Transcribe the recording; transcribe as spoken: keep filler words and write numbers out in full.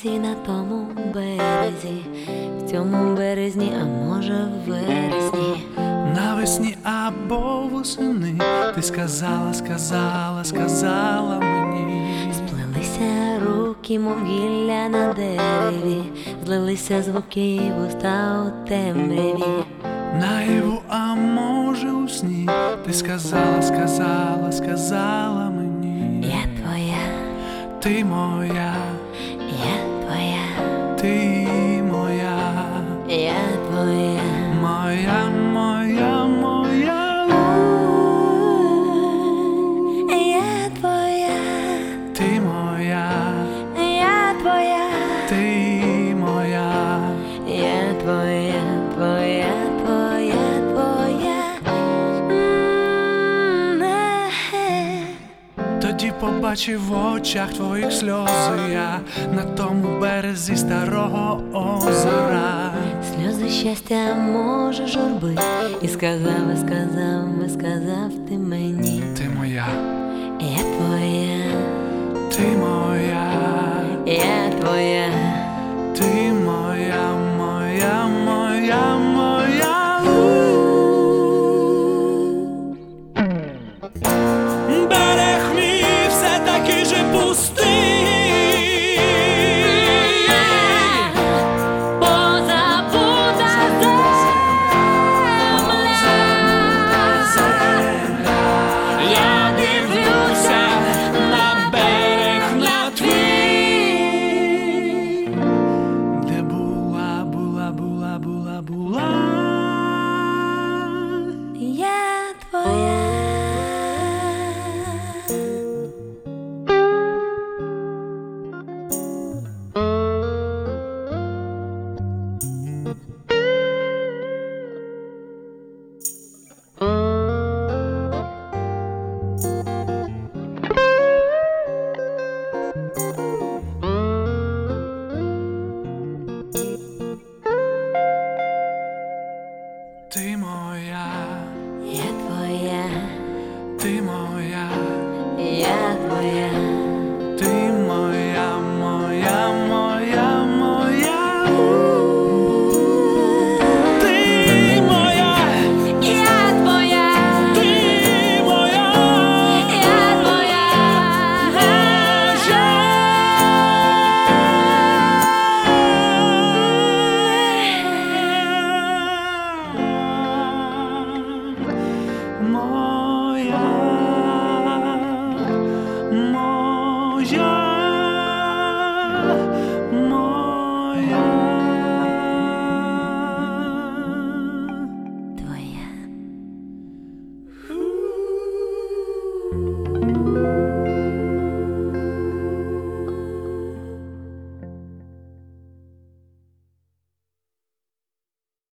році на тому березі, в цьому березні, а може в вересні. Навесні або восени ти сказала, сказала, сказала мені. Сплелися руки, мов гілля на дереві, злилися звуки і вуста у темряві. Наяву, а може у сні ти сказала, сказала, сказала мені. Я твоя, Ти моя, я твоя, ти моя, я твоя, моя, моя, моя. я твоя, Ти моя, я твоя, ти моя. я твоя, твоя, твоя, твоя. М-е-е. Тоді побачив в очах твоїх сльози я на тому березі старого озера. Сльози щастя, може, журби, і сказав, і сказав, і сказав ти мені. Ти моя, Я твоя, ти моя, я твоя, ти